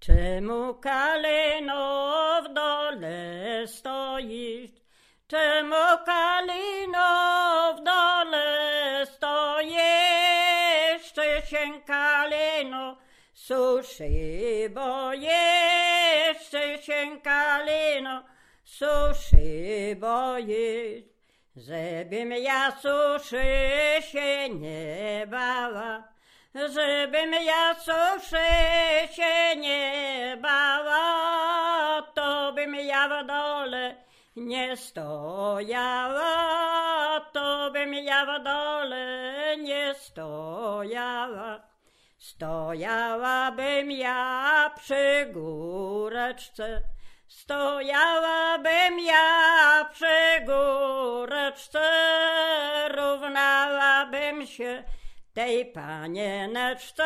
Czemu kalino w dole stoisz? Czemu kalino w dole stoisz? Czy się kalino suszy boisz? Czy się kalino suszy boisz? Żebym ja suszy się nie bała, żebym ja suszy się nie bała, to bym ja w dole nie stojała, to bym ja w dole nie stojała. Stojałabym ja przy góreczce, stojałabym ja przy góreczce, równałabym się tej panieneczce,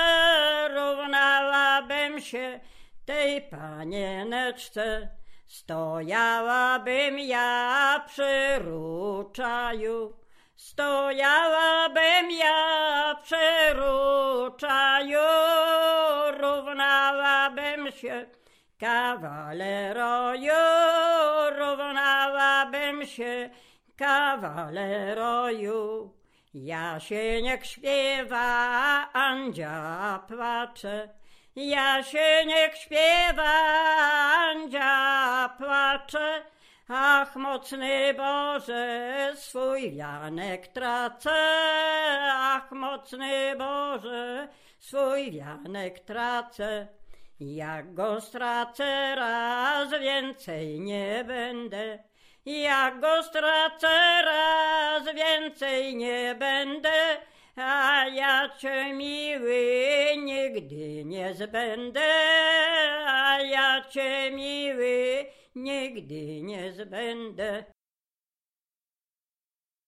równałabym się tej panieneczce. Stojałabym ja przy ruczaju, stojałabym ja przy ruczaju, równałabym się kawaleroju, równałabym się kawaleroju. Jasieniek śpiewa, Andzia płacze, Jasieniek śpiewa, Andzia płacze. Ach, mocny Boże, swój wianek tracę, ach, mocny Boże, swój wianek tracę. Jak go stracę, raz więcej nie będę, jak go stracę, raz więcej nie będę, a ja Cię miły nigdy nie zbędę, a ja Cię miły nigdy nie zbędę.